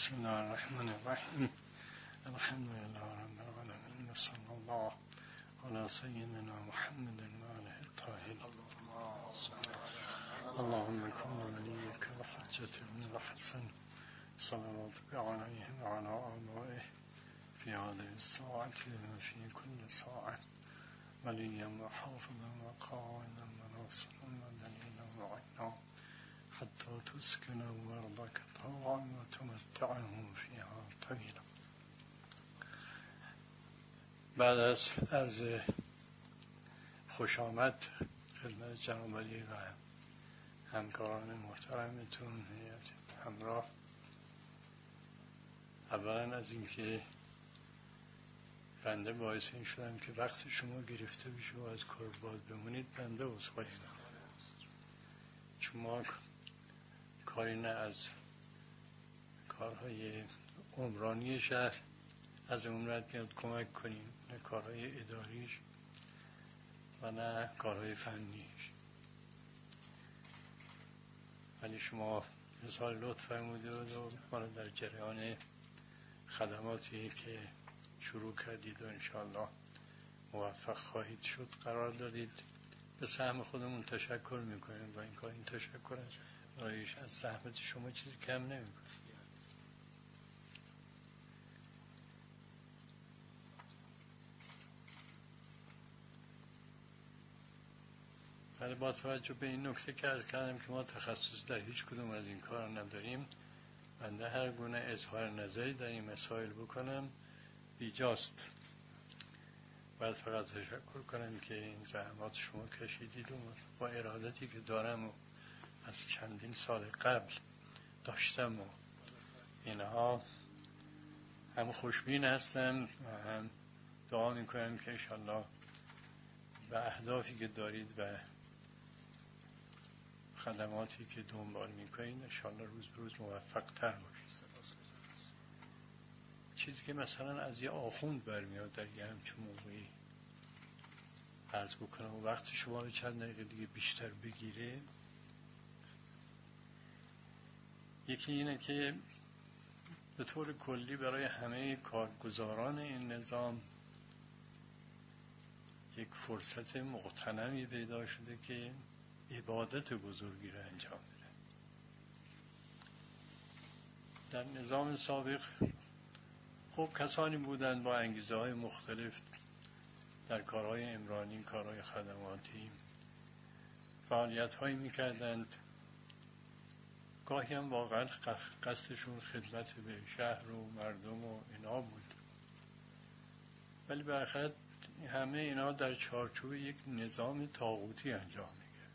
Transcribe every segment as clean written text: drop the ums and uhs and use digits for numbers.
بسم الله الرحمن الرحیم. الحمد لله رب العالمین و صلی الله علی سیدنا محمد و آله الطاهرین. اللهم کن ولیک و حجة ابن الحسن صلواتک علیه و علی آبائه فی هذه الساعة و فی کل ساعة ولیا و حافظا و قائدا و ناصرا و دلیلا و عینا حتی تسکن ارضک طوعا و تمتعه فیها طویلا. بعد از عرض خوش آمد خدمت جناب عالی و همکاران محترمتون، هیئت همراه، اولا از اینکه بنده باعث این شدم که وقت شما گرفته بشه و از کار باز بمونید، بنده عذرخواهی میکنم، چون ما کاری نه از کارهای عمرانی شهر از عمرت میاد کمک کنیم، نه کارهای اداریش و نه کارهای فنیش، ولی شما اظهار لطف فرمودید و ما را در جریان خدماتی که شروع کردید و انشاءالله موفق خواهید شد قرار دادید. به سهم خودمون تشکر میکنیم و این تشکر برایش از زحمت شما چیزی کم نمیکنه. ولی با توجه به این نکته که عرض کردم که ما تخصص در هیچ کدوم از این کار نداریم، بنده هر گونه اظهار نظری در این مسائل بکنم بیجاست. باید فقط تشکر کنم که این زحمات شما کشیدید و با ارادتی که دارم و از چندین سال قبل داشتم و اینها هم خوشبین هستم و هم دعا میکنم که انشالله به اهدافی که دارید و خدماتی که دنبال میکنید انشالله روز به روز موفق تر باشید. چیزی که مثلا از یه آخوند برمیاد در یه همچون موقعی عرض بکنم و وقت شما رو چند دقیقه دیگه بیشتر بگیره، یکی اینه که به طور کلی برای همه کارگزاران این نظام یک فرصت مغتنمی پیدا شده که عبادت بزرگی را انجام بده. در نظام سابق خب کسانی بودند با انگیزه های مختلف در کارهای عمرانی، کارهای خدماتی فعالیت هایی میکردند، گاهی هم واقعا قصدشون خدمت به شهر و مردم و اینا بود، ولی بالاخره همه اینا در چارچوب یک نظام طاغوتی انجام میگرد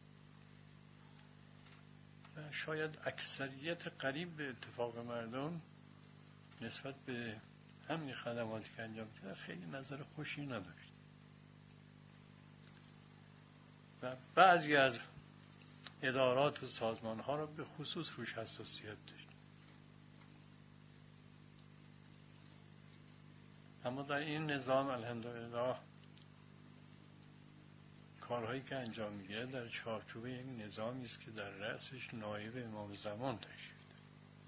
و شاید اکثریت قریب به اتفاق مردم نسبت به همین خدماتی که انجام کرد خیلی نظر خوشی نداشت و بعضی از ادارات و سازمان ها را به خصوص روش حساسیت داشت. اما در این نظام الحمدلله کارهایی که انجام میگیره در چارچوب یک نظامی است که در رأسش نایب امام زمان تشریف داره.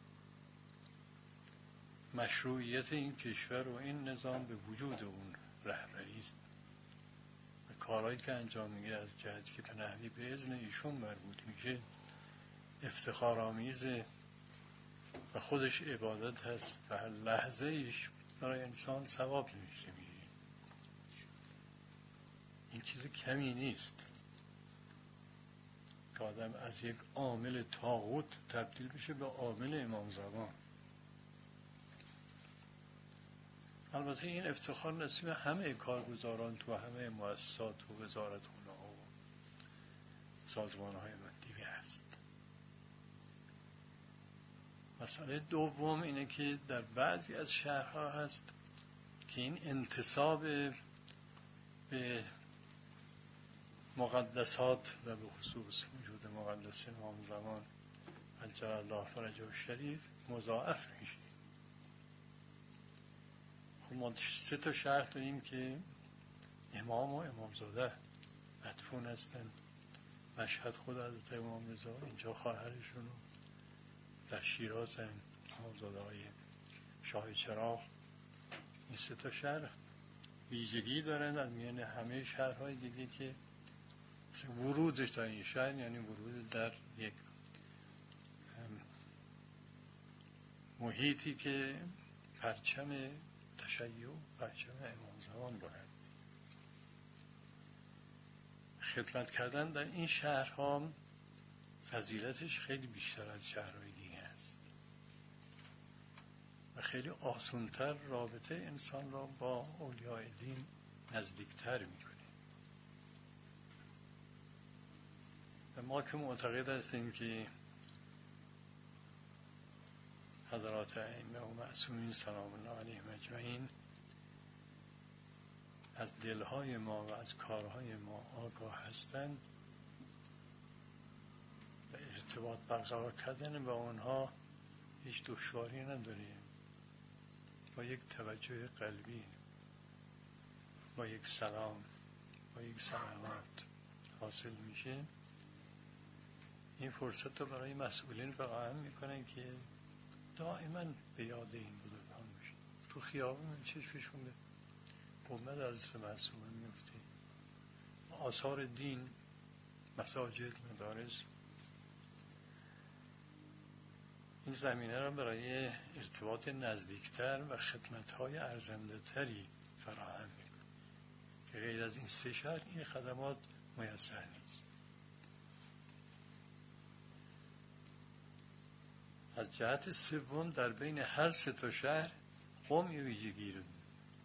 مشروعیت این کشور و این نظام به وجود اون رهبری است و کارهایی که انجام میگیره از جهتی که به نحوی به اذن ایشون مربوط میشه افتخارآمیزه و خودش عبادت هست و هر لحظه ایش برای انسان ثواب نمیشه میگه. این چیز کمی نیست که آدم از یک عامل طاغوت تبدیل بشه به عامل امام زمان. البته این افتخار نصیب همه کارگزاران تو همه مؤسسات و وزارتخانه‌ها و سازمان‌های دیگه است. مسئله دوم اینه که در بعضی از شهرها هست که این انتساب به مقدسات و به خصوص وجود مقدس امام زمان عجل الله فرجه الشریف مضاعف میشه. خب ما 3 شهر داریم که امام و امامزاده مدفون هستن. مشهد خود حضرت امام رضا، اینجا خواهرشون در شیراز هم امامزاده‌های شاه چراغ. این سه تا شهر ویژگی دارند از میان همه شهرهای دیگه که ورودش در این شهر یعنی ورود در یک محیطی که پرچم تشیع پرچم امام زمان بلند. خدمت کردن در این شهرها فضیلتش خیلی بیشتر از شهرهای دیگه است و خیلی آسان‌تر رابطه انسان را با اولیاء دین نزدیکتر میکنه. و ما که معتقد هستیم که حضرات ائمه و معصومین سلام الله علیهم اجمعین از دلهای ما و از کارهای ما آگاه هستند و ارتباط برقرار کردن با آنها هیچ دشواری نداریم. با یک توجه قلبی، با یک سلام، با یک سلامات حاصل میشه. این فرصت رو برای مسئولین فراهم میکنن که دائما به یاد این بزرگان باشید. تو خیابون چشمشون به گنبد حضرت معصومه میفته. آثار دین، مساجد، مدارس، این زمینه را برای ارتباط نزدیکتر و خدمت‌های ارزنده‌تری فراهم میکنه که غیر از این سه شهر این خدمات میسر نیست. از جهت سوم در بین هر سه تا شهر قم یه ویژگی رو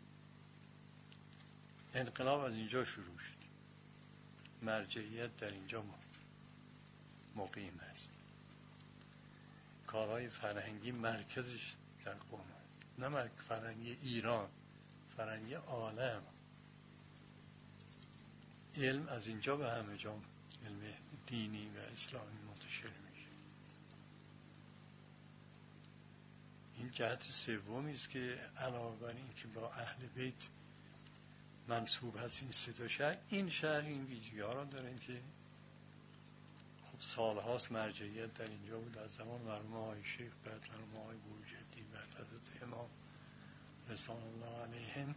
انقلاب از اینجا شروع شد. مرجعیت در اینجا مقیم است. کارهای فرهنگی مرکزش در قم است. نه فرهنگی ایران، فرهنگی عالم. علم از اینجا به همه جا، علم دینی و اسلامی منتشر میشه. این جهت سومی است که علاوه بر این که با اهل بیت منسوب هست این سه تا شهر، این شهر این ویژگی‌ها را دارن که خب سالهاست مرجعیت در اینجا بود. از زمان مرحوم آقای شیخ، بعد مرحوم آقای بروجردی، بعد حضرت امام رضوان الله علیهم.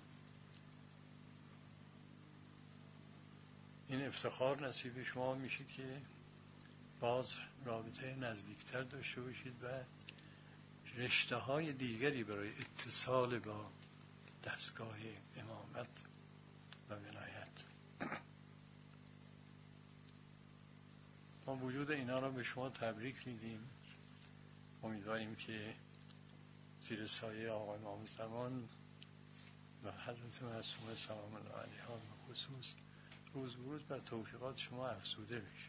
این افتخار نصیب شما میشه که باز رابطه نزدیکتر داشته باشید و رشته های دیگری برای اتصال با دستگاه امامت و ولایت. ما وجود اینا را به شما تبریک میگیم. امیدواریم که زیر سایه آقای امام زمان و حضرت معصومه سلام الله علیها به خصوص روز به روز بر توفیقات شما افزوده بشه.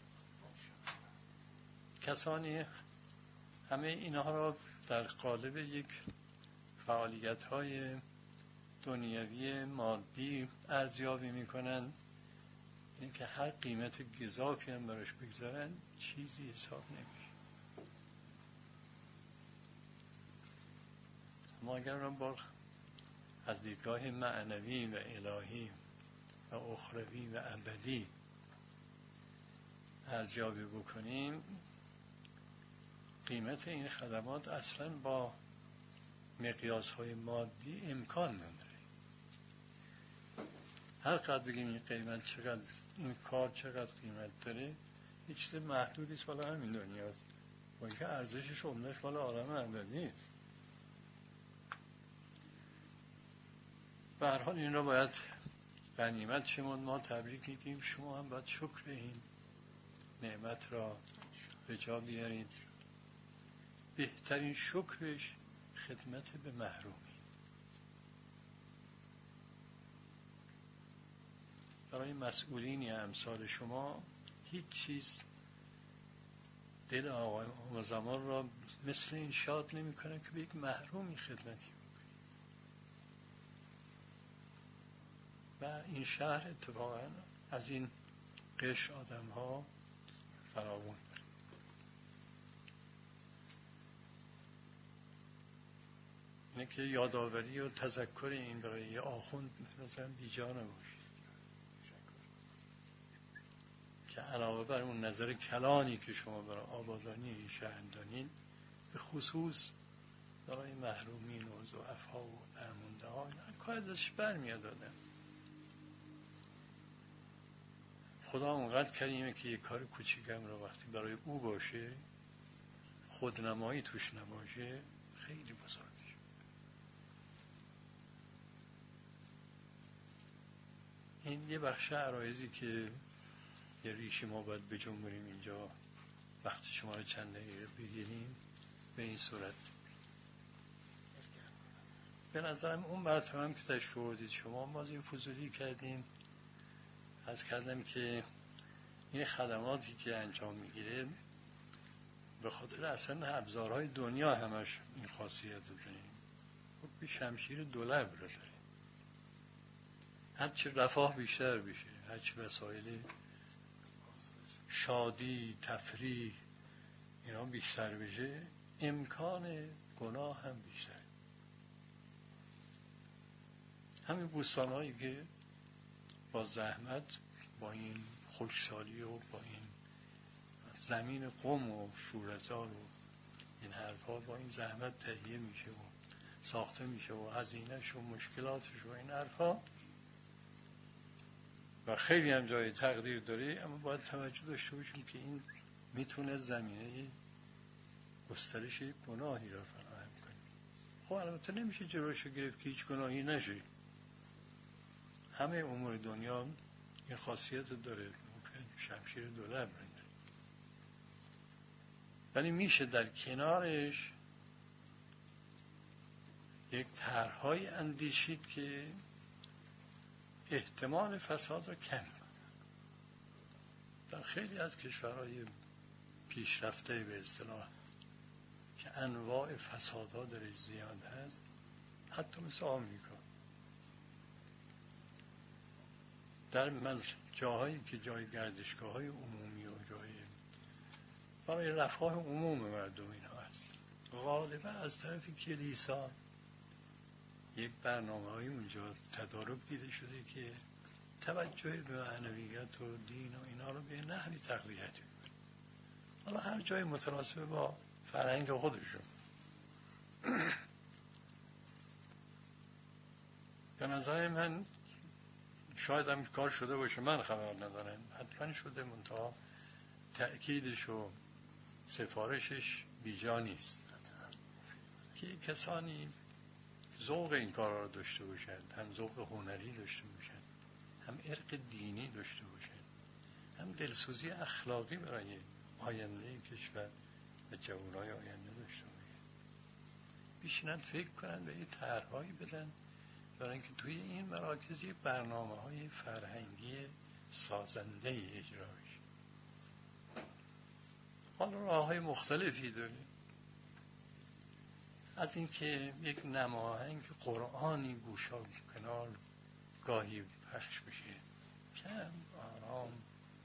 کسانی همه اینها را در قالب یک فعالیت‌های دنیوی مادی ارزیابی می‌کنند، این که هر قیمت گزافی هم براش بگذارن چیزی حساب نمیشه. اما اگر را با از دیدگاه معنوی و الهی و اخروی و ابدی ارزیابی بکنیم، قیمت این خدمات اصلا با مقیاس‌های مادی امکان نداره. هر قدر بگیم این قیمت چقدر، این کار چقدر قیمت داره، یه چیز محدودی است بالا همین دنیاست، با اینکه ارزشش عمده‌اش بالا عالم ابدی است. به هر حال این را باید غنیمت شمرد. ما تبریک میگیم، شما هم باید شکر این نعمت را به جا بیارید. بهترین شکرش خدمت به محرومی. برای مسئولینی امثال شما هیچ چیز دل آقای امام زمان را مثل این شاد نمی کنه که به یک محرومی خدمتی بکنی. و این شهر اتفاقا از این قشر آدم ها فراوان داره. اینه که یادآوری و تذکر این برای یه آخوند مثلا بیجا نباشید که علاوه بر اون نظر کلانی که شما برای آبادانی این شهر دارین، به خصوص برای محرومین و ضعفا و درمونده ها کار ازش برمیاد آدم. خدا اونقدر کریمه که یه کار کوچیکم رو وقتی برای او باشه، خودنمایی توش نباشه، خیلی بزرگه. این یه بخش عرایزی که یه ریشی ما باید بجنبونیم اینجا وقتی شما رو چند دقیقه بگیریم به این صورت. به نظرم اون مرتبه هم که تشریف آوردید شما باز این فضولی کردیم، از کردم که این خدماتی که انجام میگیره به خاطر اصلا ابزارهای دنیا همش این خاصیت داریم. به شمشیر دولب رو داره، هرچی رفاه بیشتر بشه، هرچی وسایل شادی تفریح اینا بیشتر بشه، امکان گناه هم بیشتر. همین بوستان‌هایی که با زحمت، با این خشکسالی و با این زمین قم و شورزار و این حرفا با این زحمت تهیه میشه و ساخته میشه و هزینه‌ش و مشکلاتش و این حرفا و خیلی هم جای تقدیر داره، اما باید توجه داشته باشیم که این میتونه زمینه گسترش گناهی را فراهم کنه. خب البته نمیشه جلوشو گرفت که هیچ گناهی نشه، همه امور دنیا این خاصیت داره، ممکن شمشیر دولب بندازه، ولی میشه در کنارش یک طرح‌های اندیشید که احتمال فساد را کم کنه. در خیلی از کشورهای پیشرفته به اصطلاح که انواع فسادها درش زیاد هست، حتی مثل آمریکا، در جاهایی که جای گردشگاه‌های عمومی و جای برای رفاه عموم مردم اینها هست، غالبا از طرف کلیسا یک برنامه‌های اونجا تدارک دیده شده که توجه به معنویت و دین و اینا رو به نحوی تقویت می‌کنه. حالا هر جای متناسب با فرهنگ خودشون. به نظر من شاید هم کار شده باشه، من خبر ندارم، حتما شده، منتها تأکیدش و سفارشش بیجا نیست که کسانی ذوق این کار رو داشته باشند، هم ذوق هنری داشته باشند، هم ارق دینی داشته باشند، هم دلسوزی اخلاقی برای آینده کشور و جوانای آینده داشته باشند، بیشتر فکر کنند و یه طرح‌هایی بدن برای اینکه توی این مراکز یه برنامه‌های فرهنگی سازنده اجرا بشه. حالا راه‌های مختلفی داره، از اینکه یک نماهنگ قرآنی گوشا کنار گاهی پخش بشه، کم آرام،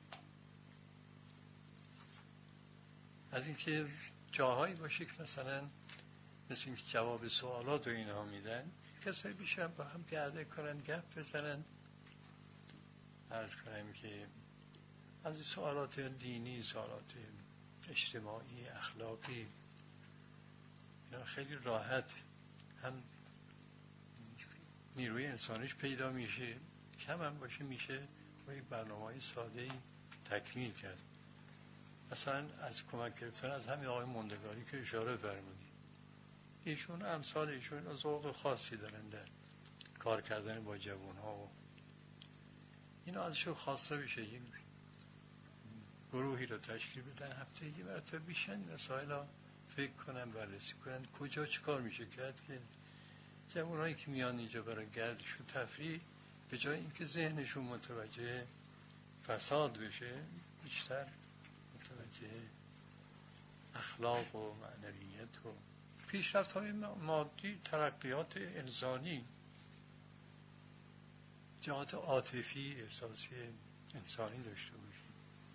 از اینکه جاهایی باشه که مثلا مثل اینکه جواب سوالات رو اینها میدن، کسایی بیشتر با هم گرده کنن، گپ بزنن، عرض کنم که از سوالات دینی، سوالات اجتماعی، اخلاقی، اینا خیلی راحت هم نیروی انسانیش پیدا میشه، کم هم باشه میشه با یک برنامه‌های ساده‌ای تکمیل کرد. مثلا از کمک گرفتن از همین آقای موندگاری که اشاره فرمودید، ایشون امثال ایشون ذوق خاصی دارن در کار کردن با جوان‌ها و اینا ازشون خواسته بشه یک گروهی رو تشکیل بدن، هفته یه مرتبه بیشن مسائل ها فکر کنن، بررسی کنن کجا چه کار میشه کرد که جوانایی که میان اینجا برای گردش و تفریح به جای اینکه ذهنشون متوجه فساد بشه، بیشتر متوجه اخلاق و معنویت و پیشرفت‌های مادی، ترقیات انسانی، جهات عاطفی احساسی انسانی داشته باشیم.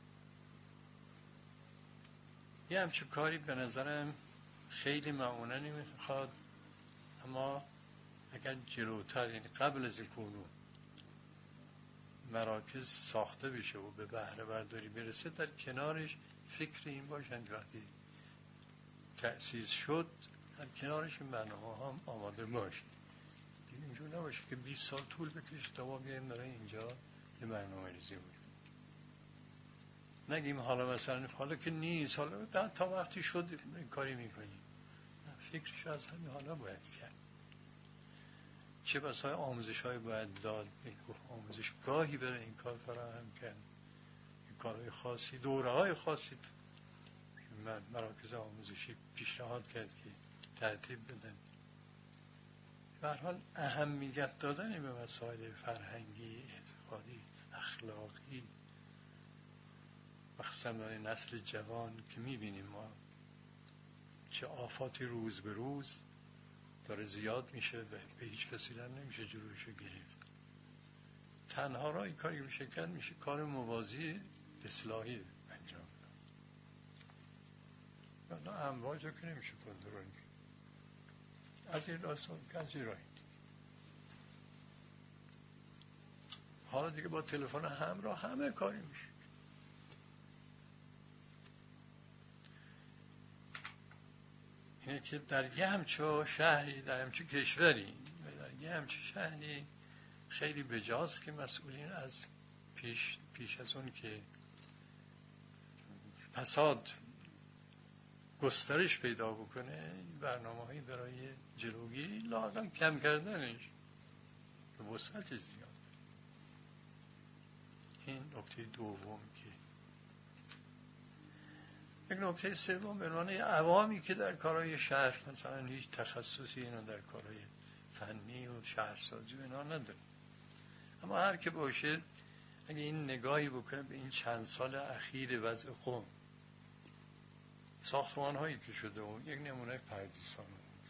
یه همچه کاری به نظرم خیلی معمولا نمیخواد، اما اگر جلوتر، یعنی قبل از کنون مراکز ساخته بشه و به بهره برداری برسه، در کنارش فکر این باشند وقتی تأسیس شد در کنارش این برنامه ها هم آماده باشید. اینجور نباشه که 20 سال طول بکشه تا ما بیاییم برای اینجا یه برنامه ریزی بود. نگیم حالا مثلا حالا که نیست، حالا تا وقتی شد این کاری میکنیم. فکرش از همین حالا باید کرد. چه بسای آموزش های باید داد، آموزش گاهی برای این کار فراهم کرد، این کارهای خاصی، دوره های خاصی مراکز آموزشی پیشنهاد کرد که ترتیب بدن. به هر حال اهمیت دادن به مسائل فرهنگی، اعتقادی، اخلاقی، مخصوصا برای نسل جوان که میبینیم ما چه آفاتی روز به روز داره زیاد میشه و به هیچ وسیله نمیشه جلوشو گرفت. تنها راه این کاری که میشه کرد میشه کار موازی اصلاحی انجام داد. نه امواج رو که نمیشه کنترل کرد. از این راستان که از این راهی. حالا دیگه با تلفن همراه همه کاری میشه. اینه که در یه همچه شهری، در همچه کشوری، در یه همچه شهری خیلی بجاست که مسئولین از پیش از اون که فساد گسترش پیدا بکنه برنامه‌هایی برای جلوگیری لااقل کم کردنش به وسعت زیاد. این نکته دوم. که یک نکته سوم به عنوان عوامی که در کارهای شهر مثلا هیچ تخصصی اینا در کارهای فنی و شهرسازی و اینا نداره، اما هر که باشه اگه این نگاهی بکنه به این چند سال اخیر وضع قم، ساختمان هایی که شده و یک نمونه پردیسان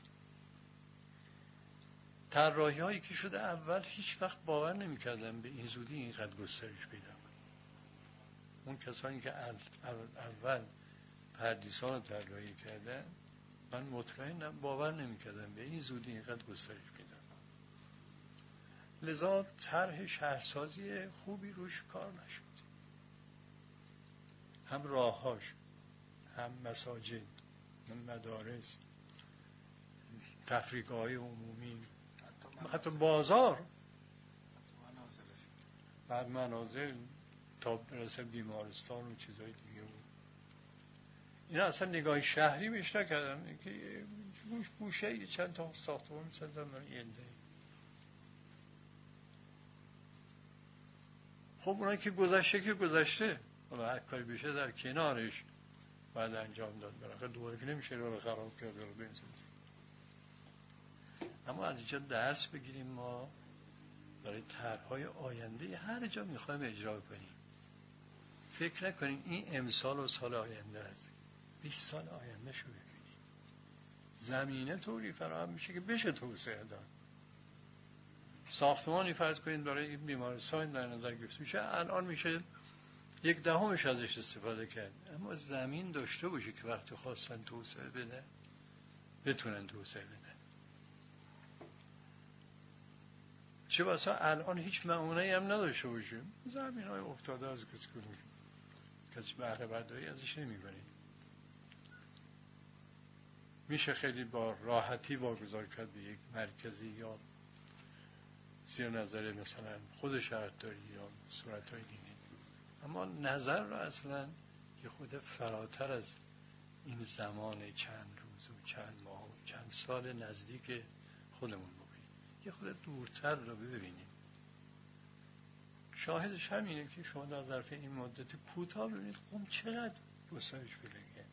طراحی هایی که شده، اول هیچ وقت باور نمی‌کردم به این زودی اینقدر گسترش پیدا کنه. اون کسانی که اول پردیسان رو طراحی کردن، من مطمئنم باور نمی‌کردم به این زودی اینقدر گسترش پیدا کنه. لذا طرح شهرسازی خوبی روش کار نشد. هم راه‌هاش، هم مساجد، هم مدارس، تفریح‌های عمومی، حتی بازار، بعد منازل تا برسه بیمارستان و چیزهای دیگه بود. اینا اصلا نگاه شهری بهش نکردن که گوشه یه چند تا ساختمان می‌سازن برای یه عده. خب اونایی که گذشته که گذشته، حالا هر کاری بشه در کنارش باید انجام داد. برای دوباره که نمیشه رو خراب کرد رو بنزید. اما از اینجا درس بگیریم ما برای طرح‌های آینده هر جا می‌خوایم اجرا کنیم. فکر نکنیم این امسال و سال آینده است. 20 سال آینده شو ببینیم. زمینه طوری فراهم میشه که بشه توسعه داد. ساختمانی فرض کنید برای بیمارستان در نظر گرفته میشه، الان میشه 1/10 ازش استفاده کرد. اما زمین داشته باشه که وقتی خواستن توسعه بده بتونن توسعه بدن. چه بسا الان هیچ معونه‌ای هم نداشته باشیم، زمین‌های افتاده از کسی بهره برداری ازش نمی‌کنه. میشه خیلی با راحتی واگذار کرد به یک مرکزی یا زیر نظر مثلا خود شهرداری یا صورت‌های دیگه. اما نظر رو اصلا که خود فراتر از این زمان چند روز و چند ماه و چند سال نزدیک خودمون بکنیم، یه خود دورتر رو ببینیم. شاهدش همینه که شما در ظرف این مدت کوتاه ببینید قم چقدر گسترش پیدا کرد.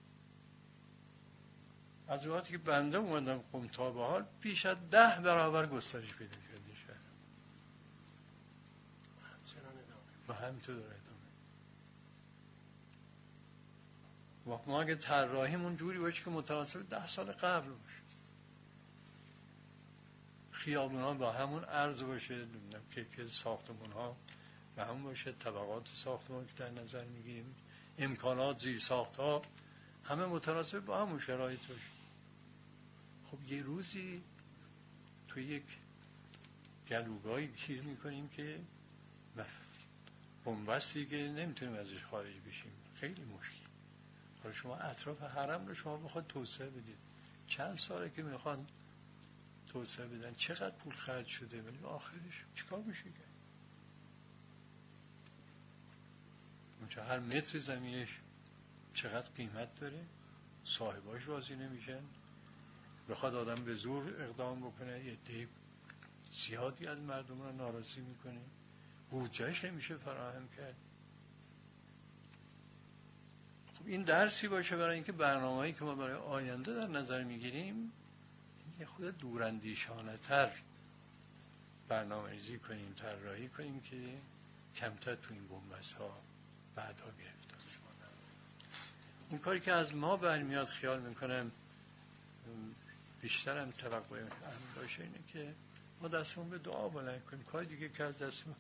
از وقتی که بنده اومدم قم تا به حال بیش از 10 برابر گسترش پیدا کرده شهر. و همینطور داره ادامه. و ما اگه طراحیمون جوری باشه که متناسب 10 سال قبل باشه، خیابونا با همون عرض باشه، کیفیت ساختمان‌ها به همون باشه، طبقات ساختمان که در نظر میگیریم، امکانات زیر ساخت‌ها همه متناسب با همون شرایط باشه. خب یه روزی تو یک گلوگاهی گیر میکنیم که بنبستی که نمیتونیم ازش خارج بشیم، خیلی مشکل. حالا شما اطراف حرم رو شما بخواد توسعه بدید، چند ساله که میخوان توسعه بدن، چقدر پول خرج شده، ولی آخرش چیکار میشه کرد؟ اونجا هر متر زمینش چقدر قیمت داره، صاحباش راضی نمیشن، بخواد آدم به زور اقدام بکنه، یه عده زیادی از مردم رو ناراضی میکنه، بودجهش نمیشه فراهم کرد. خب این درسی باشه برای اینکه برنامه‌ای که ما برای آینده در نظر میگیریم یه خود دوراندیشانه تر برنامه‌ریزی کنیم، طراحی کنیم که کمتر تو این بنبست ها بعدا گرفتار شد. اون کاری که از ما برمیاد خیال میکنم بیشتر هم توقع هم باشه اینه که ما دستمون به دعا بلند کنیم، کاری دیگه که از دستمون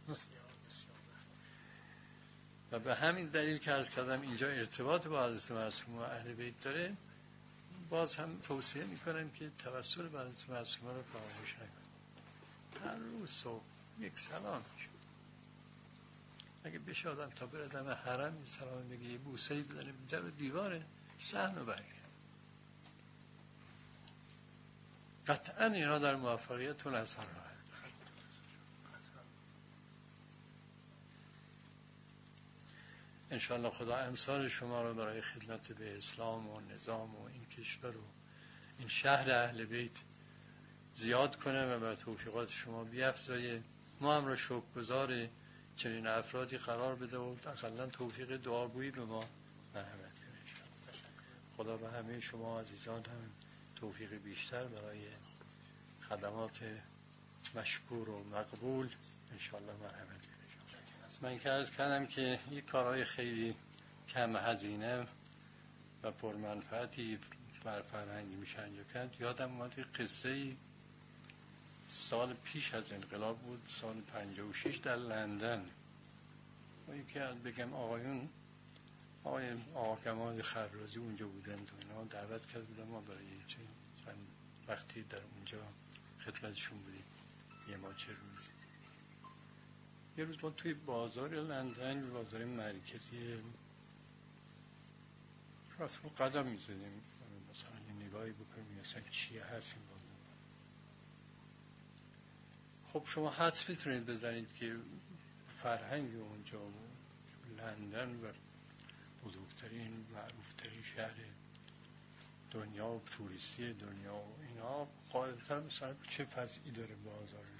و به همین دلیل که عرض کردم اینجا ارتباط با حضرت معصوم و اهل بیت داره، باز هم توصیه میکنم که توسل به حضرت معصوم رو فراموش نکنیم. هر روز صبح یک سلام میشه، اگه بشه آدم تا بره دم حرم یه سلام بگه، یه بوسه‌ای بزنه در دیواره صحن و برگرد، قطعا اینا در موفقیتتون اثر خواهد. انشاءالله خدا امثال شما رو برای خدمت به اسلام و نظام و این کشور و این شهر اهل بیت زیاد کنه و بر توفیقات شما بیفزایه. ما هم رو شکرگزار چنین افرادی قرار بده و اقلا توفیق دعاگویی به ما مرحمت کنه. خدا به همه شما عزیزان هم توفیق بیشتر برای خدمات مشکور و مقبول انشاءالله مرحمت کنه. من که عرض کردم که یک کارهای خیلی کم هزینه و پرمنفعتی بر فرهنگ میشه انجام کرد. یادم اومد یک قصه سال پیش از انقلاب بود، سال 56 در لندن. و یکی از بگم آقای آقا کمال خرازی اونجا بودن و اینا دعوت کرد بودن ما برای چند وقتی در اونجا خدمتشون بودیم، یه ما چه روز. یه روز ما توی بازار لندن، بازار مرکزی، رفتیم قدم میزدیم مثلا یه نگاهی بکنیم مثلا چیه هست این بازار. خب شما حدس میتونید بزنید که فرهنگ اونجا و لندن و بزرگترین معروفترین شهر دنیا و توریستی دنیا و اینا قاعدتا مثلا چه فضایی داره بازارشون.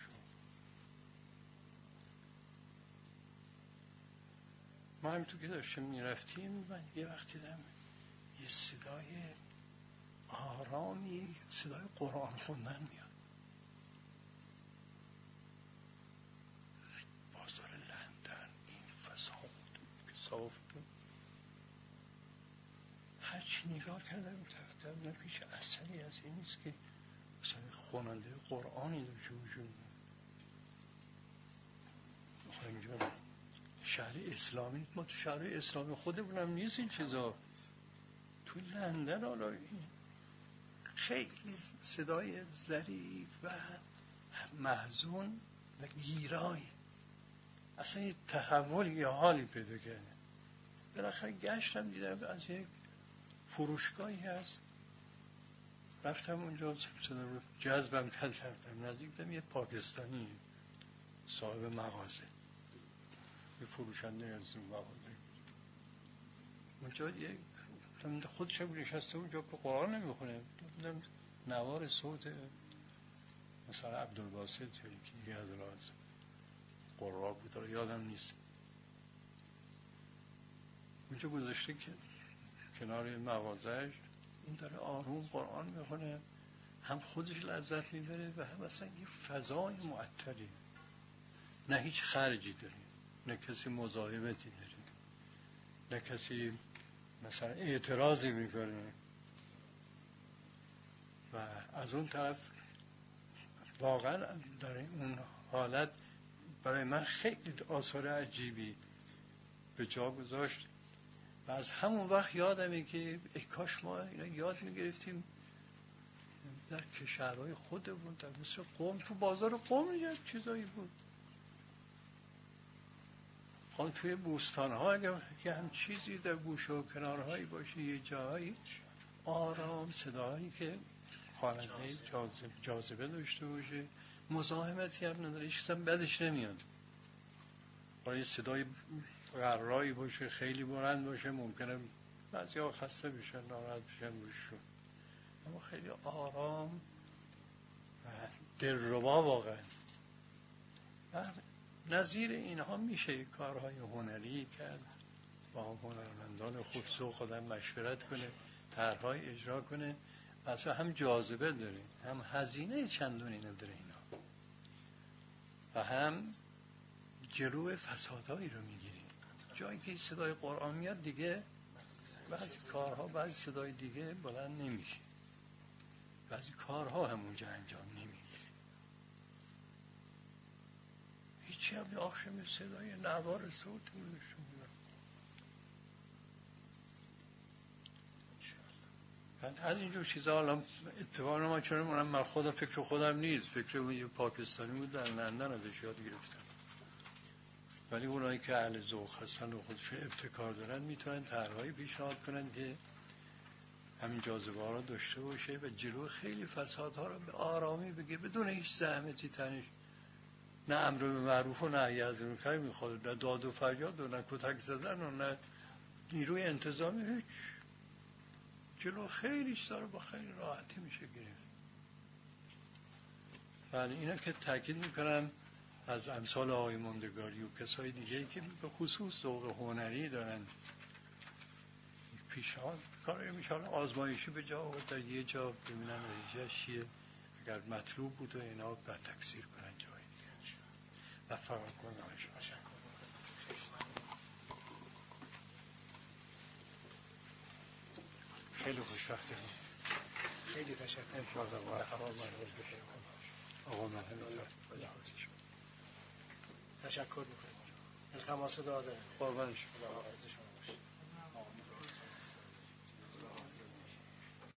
ما همینطور که داشتیم میرفتیم من یه وقتی دیدم یه صدای آرامی، صدای قرآن خوندن میاد. بازار لندن این فساد که صاف بود، هرچی نگاه کردم تفتم نفیش اصلی از این نیست که مثلا خواننده قرآنی داشته وجود. اینجا شهر اسلامی، ما تو شهر اسلامی خودمون هم نیست این چیزا. تو لندن حالا این خیلی صدای ظریف و محزون و گیرای، اصلا یه تحول یه حالی پیدا کرده. بالاخره گشتم دیدم از یک فروشگاهی هست، رفتم اونجا صدا رو جذبم کرد، رفتم نزدیک دیدم یه پاکستانی صاحب مغازه، یه فروشنده از اون مغازه اونجا یه خودش هم نشسته اونجا که قرآن نمیخونه، دیدم نوار صوت مثلا عبدالباسط یا یکی دیگه از راز قرآن بود رو یادم نیست، اونجا گذاشته که کنار مغازهش این داره آروم قرآن میخونه، هم خودش لذت میبره و هم اصلا یه فضای معطری، نه هیچ خرجی داره، نه کسی مزاحمتی داره، نه کسی مثلا اعتراضی میکنه. و از اون طرف واقعا در اون حالت برای من خیلی آثار عجیبی به جا گذاشت و از همون وقت یادمه که ای کاش ما اینا یاد میگرفتیم در کشورهای خودمون، در مثل قم، تو بازار قم یه چیزایی بود، حالا توی بوستان‌ها اگر یه هم چیزی در گوشه و کنارهایی باشه، یه جایی آرام، صدایی که خواننده جاذبه داشته باشه، مزاحمتی هم نداره، هیچ کس بدش نمیاد. با صدای قرایی باشه، خیلی بلند باشه، ممکنه بعضی‌ها خسته بشن، ناراحت بشن گوششون، اما خیلی آرام و دلربا واقعا. نظیر اینها میشه کارهای هنری کرد، با هنرمندان خودسو خودم مشورت کنه، طرح‌های اجرا کنه، اصلا هم جاذبه داره، هم هزینه چندونی نداره اینا، و هم جلو فسادهایی رو میگیره. جایی که صدای قرآن میاد دیگه بعضی کارها، بعضی صدای دیگه بلند نمیشه، بعضی کارها همونجا انجام نمیگیره، هیچی هم آخشم صدای نوار صوت بودشون. از اینجور چیزا الان اتفاقا ما چون من خودم فکر خودم نیست، فکر یه پاکستانی بود در لندن ازش یاد گرفتم، ولی اونایی که اهل ذوق هستن و خودشون ابتکار دارن میتونن طرح‌هایی پیشنهاد کنن که همین جاذبه ها رو داشته باشه و جلو خیلی فسادها رو به آرامی بگیر بدون هیچ زحمتی تنش، نه امر به معروف و نهی از منکر میخواد، نه داد و فریاد و نه کتک زدن و نه نیروی انتظامی، هیچ. جلو خیلی چیزا رو با خیلی راحتی میشه گرفت. بله، اینا که تاکید میکنم از امثال آقای ماندگاری و کسای دیگه که به خصوص ذوق هنری دارن پیشنهاد کاری میشه آزمایشی به جا و در یه جا ببینن نتیجه‌اش چیه، اگر مطلوب بود و اینا بعد تکثیر کنن جای دیگه و فرار کنن. خیلی خوشبختی هست. خیلی تشکر. انشاءالله موفق بشه. آقا مهندس تشکر میکنم. التماس دعا دارم. قربان شما.